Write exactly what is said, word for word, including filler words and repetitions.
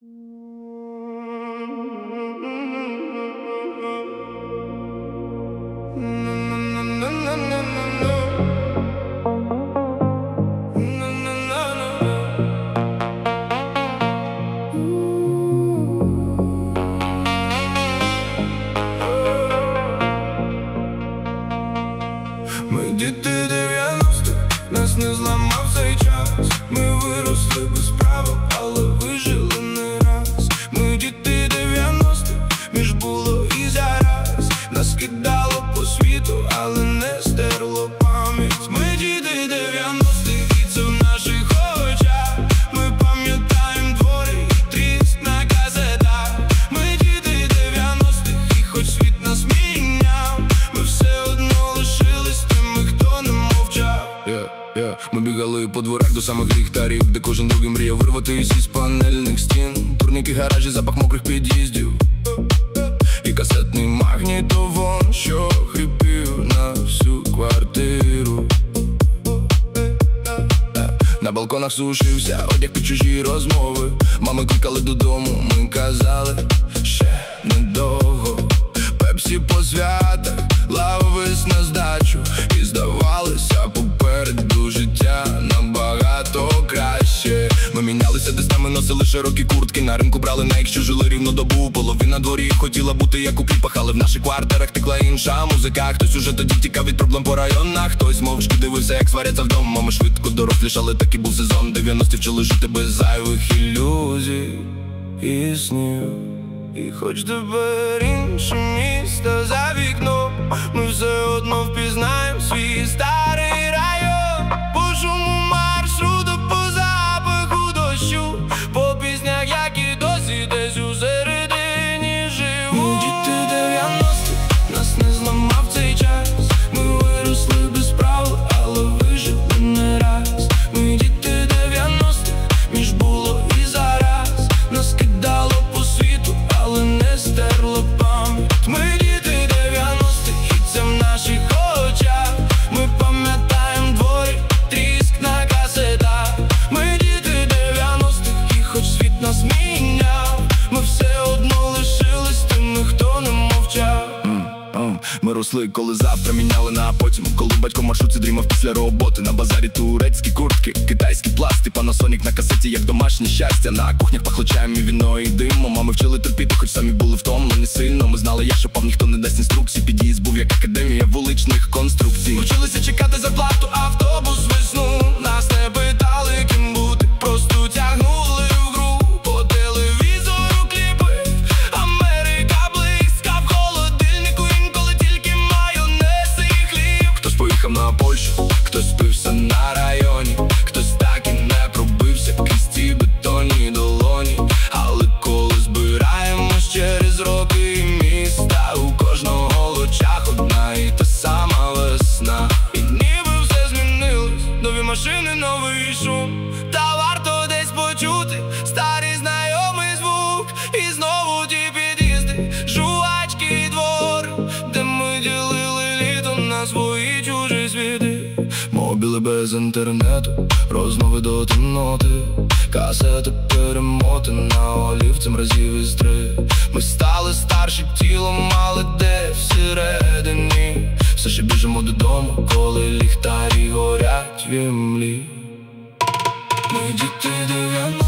Ми діти дев'яностих, нас не зламав цей час. Ми виросли без правил, але вижили не раз. Ми діти дев'яностих, між було і зараз. Нас кидало по світу, але не стерло пам'ять. Ми діти дев'яностих, і це в наших очах. Ми пам'ятаємо двори і тріск на касетах. Ми діти дев'яностих, і хоч світ нас міняв, ми все одно лишились тими, хто не мовчав. yeah, yeah. Ми бігали по дворах до самих ліхтарів, де кожен другий мріяв вирватись із панельних стін. Турніки, гаражі, запах мокрих під'їздів і касетний магнітофон, що хрипів на всю квартиру. На балконах сушився одяг під чужі розмови. Мами кликали додому, ми казали ще недовго. Пепсі по святах, лавись на здачу, і здавалося попереду життя набагато краще. Ми мінялися десь, ми носили широкі куртки, на ринку брали на якщо жили рівно добу. Половина дворі хотіла бути як у кліпах, але в наших квартирах текла інша музика. Хтось уже тоді тікав від проблем по районах, хтось мовчки дивився, як сваряться вдома. Ми швидко дорослішали, такий був сезон. дев'яності вчили жити без зайвих ілюзій і снів. І хоч тепер інше місто за вікном, ми все одно впізнаємо свій старий район. По шуму маршруту, по запаху дощу, по піснях, які досі десь у середині живуть. Ми діти дев'яностих, нас не зламав цей час. Ми виросли без правил, але вижили не раз. Ми діти дев'яностих, між було і зараз. Нас кидало по світу, але не стерло пам'ять. Ми діти дев'яностих, і це в наших очах. Ми пам'ятаємо двори, тріск на касетах. Ми діти дев'яностих, і хоч світ нас міняв, ми все одно лишились тими, хто не мовчав. Ми росли, коли завтра міняли на потім. Коли батько в маршрутці дрімав після роботи. На базарі турецькі куртки, китайські пласти, Panasonic на касеті, як домашнє щастя. На кухнях пахло чаєм і віно і димом. Мами вчили терпіти, хоч самі були втомлені сильно. Ми знали, як шопав, ніхто не дасть інструкцій. Під'їзд був як академія вуличних конструкцій. Ми вчилися чекати зарплату, автобус весну. Нас не питали, ким бути, просто тягнули в гру. По телевізору кліпи, Америка близька, в холодильнику інколи тільки майонез і хліб. Хтось поїхав на Польщу, хтось спився на районі, хтось так і не пробився крізь ці бетонні долоні. Але коли збираємось через роки і міста, у кожного в очах одна і та сама весна. І ніби все змінилось, нові машини, новий шум. Та варто десь почути старий знайомий звук. І знову ті під'їзди, жувачки і двор, де ми ділили літо на свої чужі світи. Мобіли без інтернету, розмови до темноти, касети перемотана олівцем разів із три. Ми стали старші тілом, але де всередині все ще біжимо додому, коли ліхтарі горять в імлі. Ми діти дев'яностих.